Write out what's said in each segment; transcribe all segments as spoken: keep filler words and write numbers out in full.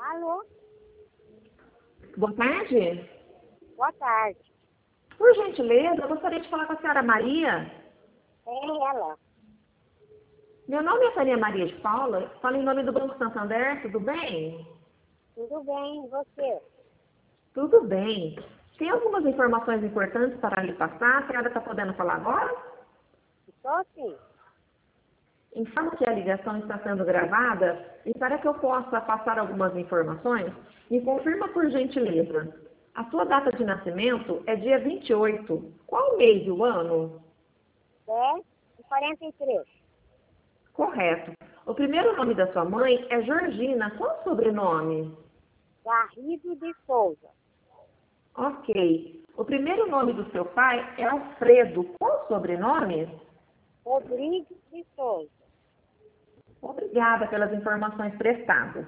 Alô? Boa tarde. Boa tarde. Por gentileza, eu gostaria de falar com a senhora Maria. É ela. Meu nome é Faria Maria de Paula, falo em nome do Banco Santander, tudo bem? Tudo bem, e você? Tudo bem. Tem algumas informações importantes para lhe passar, a senhora está podendo falar agora? Estou sim. Informo que a ligação está sendo gravada e para que eu possa passar algumas informações, me confirma por gentileza. A sua data de nascimento é dia vinte e oito. Qual mês e o ano? dez e quarenta e três. Correto. O primeiro nome da sua mãe é Georgina. Qual o sobrenome? Garrido de Souza. Ok. O primeiro nome do seu pai é Alfredo. Qual o sobrenome? Rodrigues de Souza. Obrigada pelas informações prestadas.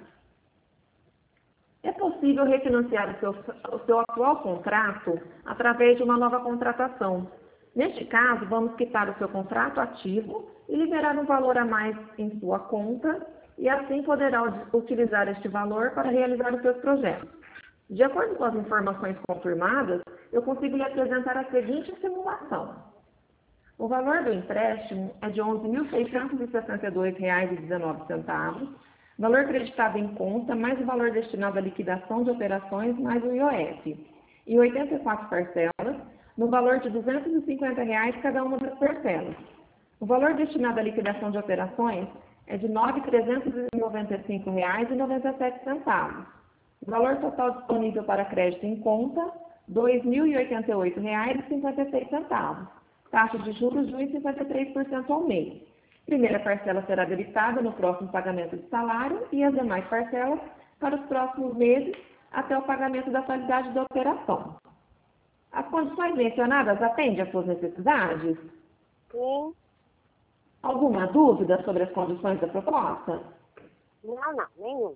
É possível refinanciar o seu, o seu atual contrato através de uma nova contratação. Neste caso, vamos quitar o seu contrato ativo e liberar um valor a mais em sua conta e assim poderá utilizar este valor para realizar os seus projetos. De acordo com as informações confirmadas, eu consigo lhe apresentar a seguinte simulação. O valor do empréstimo é de onze mil seiscentos e sessenta e dois reais e dezenove centavos, valor creditado em conta, mais o valor destinado à liquidação de operações, mais o I O F, e oitenta e quatro parcelas, no valor de duzentos e cinquenta reais cada uma das parcelas. O valor destinado à liquidação de operações é de nove mil trezentos e noventa e cinco reais e noventa e sete centavos. O valor total disponível para crédito em conta, dois mil e oitenta e oito reais e cinquenta e seis centavos. Taxa de juros de um vírgula cinquenta e três por cento ao mês. Primeira parcela será debitada no próximo pagamento de salário e as demais parcelas para os próximos meses até o pagamento da totalidade da operação. As condições mencionadas atendem às suas necessidades? Sim. Alguma dúvida sobre as condições da proposta? Não, não, nenhuma.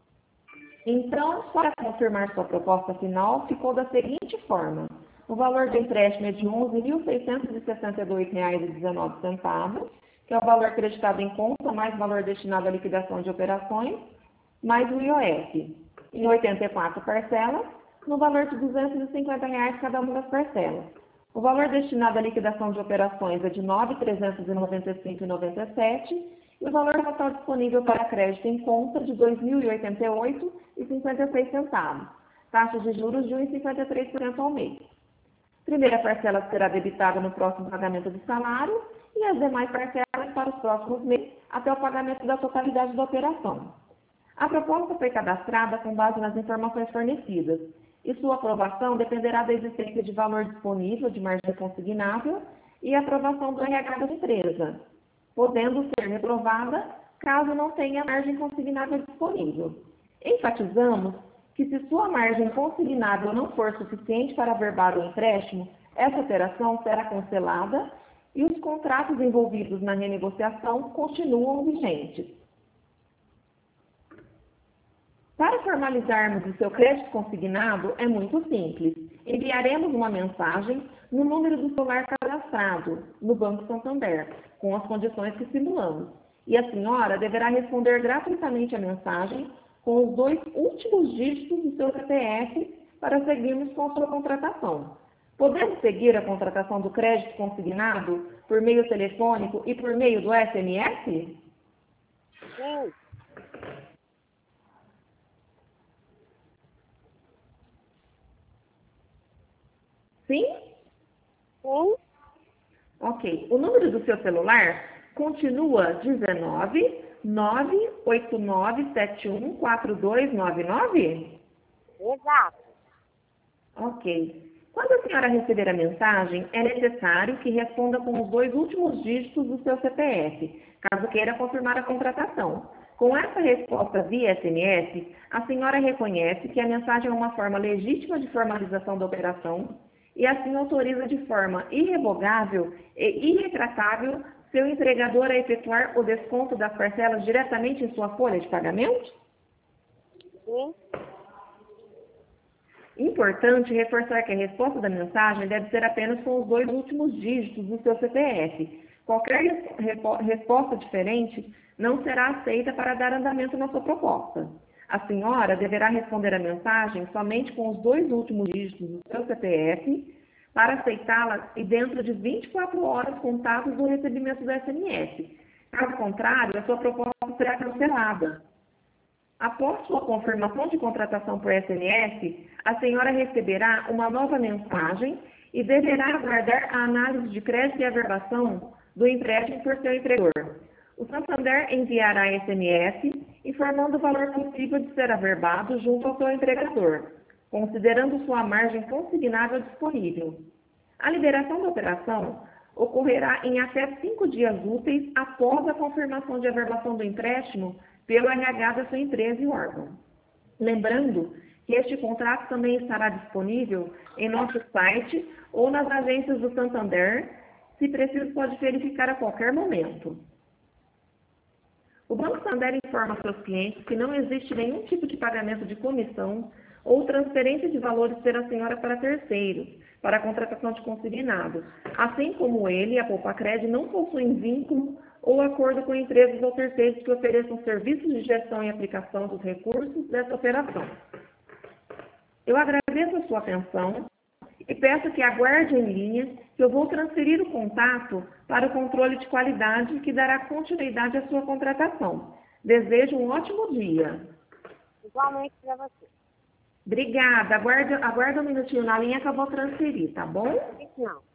Então, para confirmar sua proposta final, ficou da seguinte forma. O valor do empréstimo é de onze mil seiscentos e sessenta e dois reais e dezenove centavos, que é o valor creditado em conta, mais o valor destinado à liquidação de operações, mais o I O F, em oitenta e quatro parcelas, no valor de duzentos e cinquenta reais cada uma das parcelas. O valor destinado à liquidação de operações é de nove mil trezentos e noventa e cinco reais e noventa e sete centavos, e o valor total disponível para crédito em conta de dois mil e oitenta e oito reais e cinquenta e seis centavos, taxa de juros de um vírgula cinquenta e três por cento ao mês. Primeira parcela será debitada no próximo pagamento do salário e as demais parcelas para os próximos meses até o pagamento da totalidade da operação. A proposta foi cadastrada com base nas informações fornecidas e sua aprovação dependerá da existência de valor disponível de margem consignável e aprovação do R H da empresa, podendo ser reprovada caso não tenha margem consignável disponível. Enfatizamos que se sua margem consignável não for suficiente para averbar o empréstimo, essa operação será cancelada e os contratos envolvidos na renegociação continuam vigentes. Para formalizarmos o seu crédito consignado, é muito simples. Enviaremos uma mensagem no número do celular cadastrado no Banco Santander, com as condições que simulamos. E a senhora deverá responder gratuitamente a mensagem com os dois últimos dígitos do seu C P F para seguirmos com a sua contratação. Podemos seguir a contratação do crédito consignado por meio telefônico e por meio do S M S? Sim. Sim? Sim. Ok. O número do seu celular continua dezenove, nove oito nove sete um quatro dois nove nove? Exato. Ok. Quando a senhora receber a mensagem, é necessário que responda com os dois últimos dígitos do seu C P F, caso queira confirmar a contratação. Com essa resposta via S M S, a senhora reconhece que a mensagem é uma forma legítima de formalização da operação e assim autoriza de forma irrevogável e irretratável seu empregador a efetuar o desconto das parcelas diretamente em sua folha de pagamento? Sim. Importante reforçar que a resposta da mensagem deve ser apenas com os dois últimos dígitos do seu C P F. Qualquer resposta diferente não será aceita para dar andamento na sua proposta. A senhora deverá responder a mensagem somente com os dois últimos dígitos do seu C P F para aceitá-la e dentro de vinte e quatro horas contados do recebimento do S M S. Caso contrário, a sua proposta será cancelada. Após sua confirmação de contratação por S M S, a senhora receberá uma nova mensagem e deverá aguardar a análise de crédito e averbação do empréstimo por seu empregador. O Santander enviará S M S informando o valor possível de ser averbado junto ao seu empregador, considerando sua margem consignável disponível. A liberação da operação ocorrerá em até cinco dias úteis após a confirmação de averbação do empréstimo pelo R H da sua empresa e órgão. Lembrando que este contrato também estará disponível em nosso site ou nas agências do Santander, se preciso pode verificar a qualquer momento. O Banco Santander informa seus clientes que não existe nenhum tipo de pagamento de comissão ou transferência de valores pela senhora para terceiros, para a contratação de consignados, assim como ele e a Poupacred não possuem vínculo ou acordo com empresas ou terceiros que ofereçam serviços de gestão e aplicação dos recursos dessa operação. Eu agradeço a sua atenção e peço que aguarde em linha que eu vou transferir o contato para o controle de qualidade que dará continuidade à sua contratação. Desejo um ótimo dia. Igualmente para você. Obrigada. Aguarda, aguarda um minutinho na linha que eu vou transferir, tá bom? Não.